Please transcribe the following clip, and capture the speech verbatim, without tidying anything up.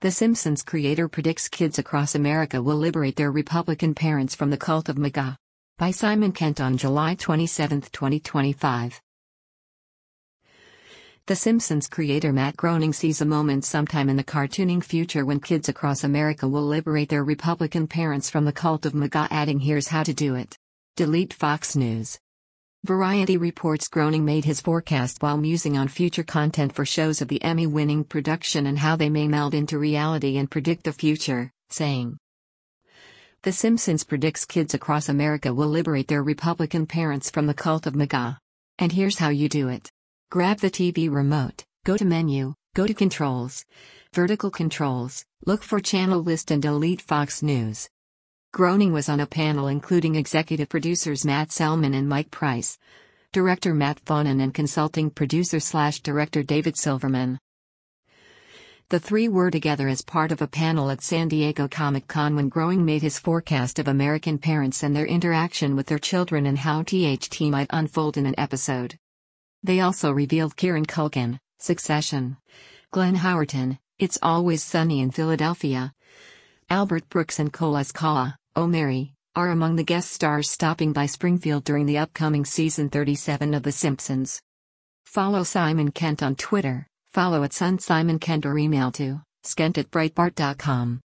The Simpsons creator predicts kids across America will liberate their Republican parents from the cult of MAGA. By Simon Kent on July twenty-seventh, twenty twenty-five. The Simpsons creator Matt Groening sees a moment sometime in the cartooning future when kids across America will liberate their Republican parents from the cult of MAGA, adding, "Here's how to do it. Delete Fox News." Variety reports Groening made his forecast while musing on future content for shows of the Emmy-winning production and how they may meld into reality and predict the future, saying, "The Simpsons predicts kids across America will liberate their Republican parents from the cult of MAGA. And here's how you do it. Grab the T V remote, go to Menu, go to Controls, Vertical Controls, look for Channel List and delete Fox News." Groening was on a panel including executive producers Matt Selman and Mike Price, director Matt Fonan and consulting producer-slash-director David Silverman. The three were together as part of a panel at San Diego Comic-Con when Groening made his forecast of American parents and their interaction with their children and how T H T might unfold in an episode. They also revealed Kieran Culkin, Succession, Glenn Howerton, It's Always Sunny in Philadelphia, Albert Brooks and Cole Escala, Oh Mary, are among the guest stars stopping by Springfield during the upcoming season thirty-seven of The Simpsons. Follow Simon Kent on Twitter, follow at Sun Simon Kent or email to skent at breitbart dot com.